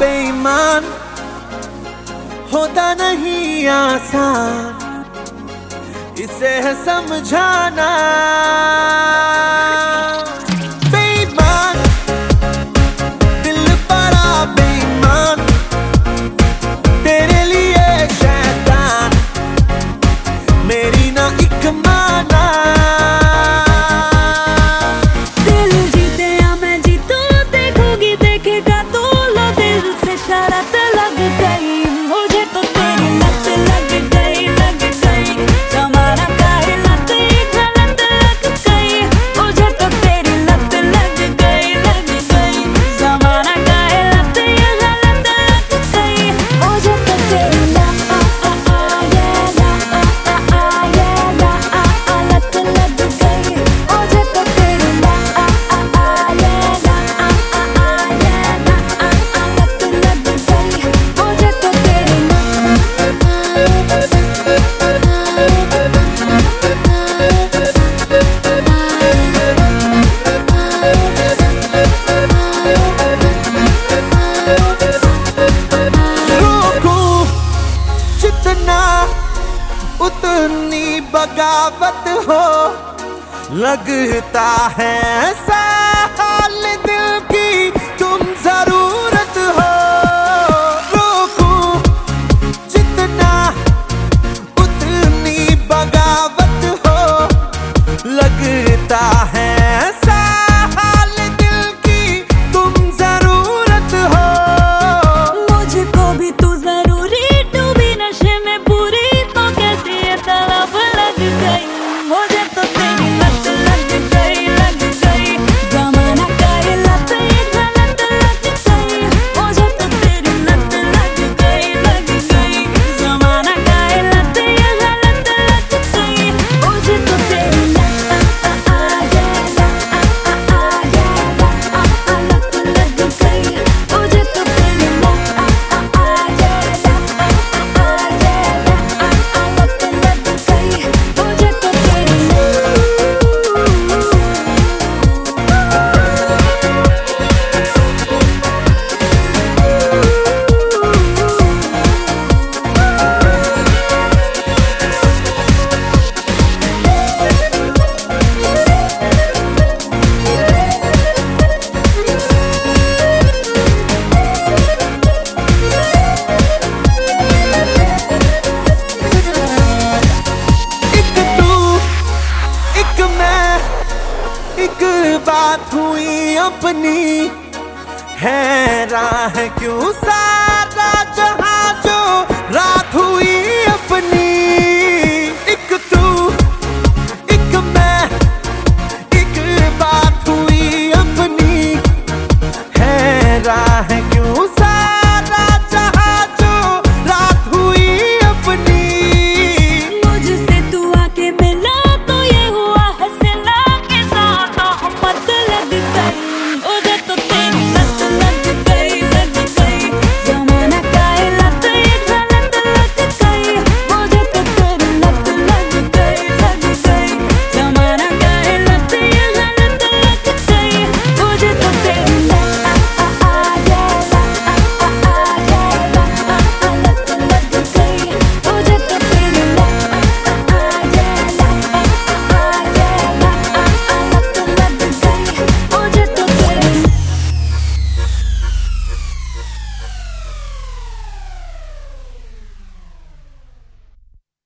बेईमान होता नहीं आसान, इसे है समझाना। बेईमान दिल बड़ा बेईमान, तेरे लिए शैतान मेरी ना एक माना। दिल जीते या मैं जीतूं, देखोगी देखेगा तू, लो दिल से शरारत लग गई मुझे तो तेरी लत लग गई, लग गई। जमाना काहे लत गलत लग गई मुझे तो तेरी लत लग गई, लग गई। जमाना काहे लत गलत लग गई मुझे तो तेरी लत लग गई मुझे तो तेरी उतनी बगावत हो, लगता है ऐसा हाल दिल की तुम जरूरत हो। रोकूं जितना उतनी बगावत हो, लगता है ऐसा हाल दिल की तुम जरूरत हो। मुझको भी तू जरूरी, डूबी नशे में पूरी, तो कैसी ये तलब लग गई मुझे तो तेरी लत लग गई, लग गई। जमाना काहे लत गलत लग गई मुझे तो तेरी लत लग गई, लग गई। जमाना काहे लत गलत लग गई मुझे तो तेरी लत लग गई मुझे तो तेरी एक बात हुई अपनी, हैरान है क्यों सारा जहां जो रात हुई अपनी। एक तू एक मैं, एक बात हुई अपनी, हैरान है